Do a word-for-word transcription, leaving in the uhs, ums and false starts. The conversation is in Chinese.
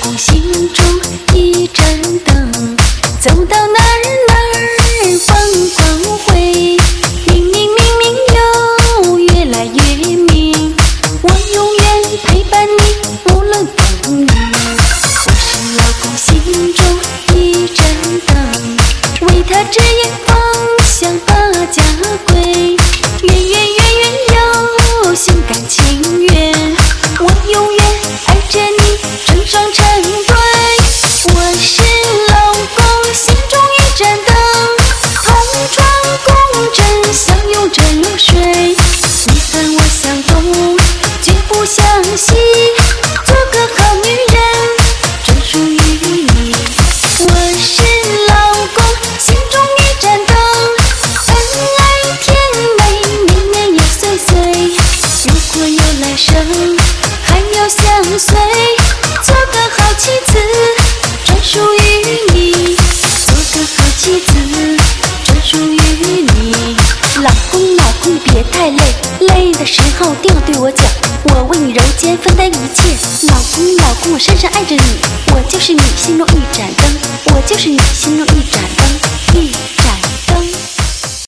公心中一盏灯，走到哪儿哪儿放光辉。明明明明又越来越明，我永远陪伴你，无论风雨。我是老公心中一盏灯，为他指引方向把家归。远远远远又心甘情愿，我永远爱着你，成双成对。我是老公心中一盏灯，同床共枕，相拥着入睡。你和我相懂，绝不相惜，做个好女人，专属于你。我是老公心中一盏灯，恩爱甜美，年年又岁岁。如果有来生，还要相随，做个好妻子，专属于你。做个好妻子，专属于你。老公老公别太累，累的时候定要对我讲，我为你揉肩分担一切。老公老公我深深爱着你，我就是你心中一盏灯，我就是你心中一盏灯。